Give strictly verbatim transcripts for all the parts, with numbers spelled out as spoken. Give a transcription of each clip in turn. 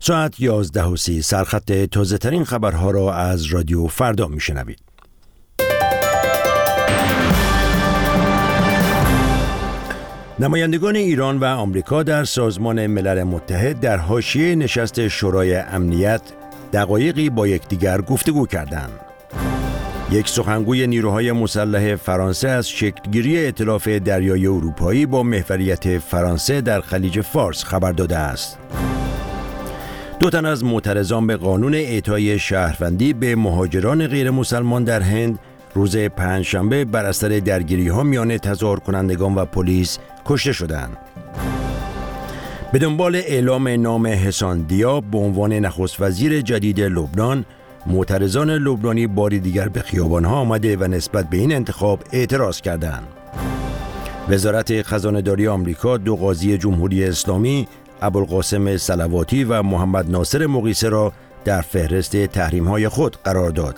ساعت یازده و سی سرخط تازه ترین خبرها را از رادیو فردا میشنوید. نمایندگان ایران و آمریکا در سازمان ملل متحد در حاشیه نشست شورای امنیت دقایقی با یکدیگر گفتگو کردند. یک سخنگوی نیروهای مسلح فرانسه از شکلگیری ائتلاف دریایی اروپایی با محوریت فرانسه در خلیج فارس خبر داده است. دو تن از معترضان به قانون اعطای شهروندی به مهاجران غیر مسلمان در هند روز پنجشنبه بر اثر درگیری‌ها میان تظاهر کنندگان و پلیس کشته شدند. به دنبال اعلام نام حسان دیاب به عنوان نخست وزیر جدید لبنان، معترضان لبنانی باری دیگر به خیابان‌ها آمده و نسبت به این انتخاب اعتراض کردند. وزارت خزانه‌داری آمریکا دو قاضی جمهوری اسلامی، ابوالقاسم صلواتی و محمد ناصر مقیسه را در فهرست تحریم‌های خود قرار داد.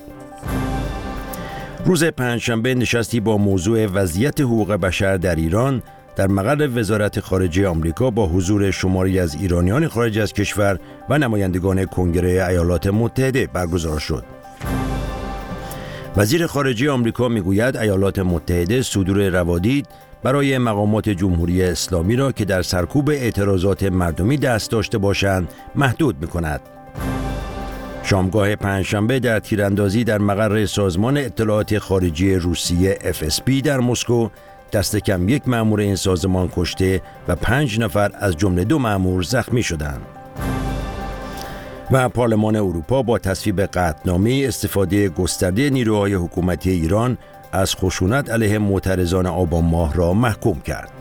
روز پنجشنبه نشستی با موضوع وضعیت حقوق بشر در ایران در مقر وزارت خارجه آمریکا با حضور شماری از ایرانیان خارج از کشور و نمایندگان کنگره ایالات متحده برگزار شد. وزیر خارجه آمریکا میگوید ایالات متحده صدور روادید برای مقامات جمهوری اسلامی را که در سرکوب اعتراضات مردمی دست داشته باشند محدود می‌کند. شامگاه پنجشنبه در تیراندازی در مقر سازمان اطلاعات خارجی روسیه اف اس بی در مسکو دست کم یک مأمور این سازمان کشته و پنج نفر از جمله دو مأمور زخمی شدند. و پارلمان اروپا با تصویب قطعنامه استفاده گسترده نیروهای حکومتی ایران از خشونت علیه معترضان آبان ماه را محکوم کرد.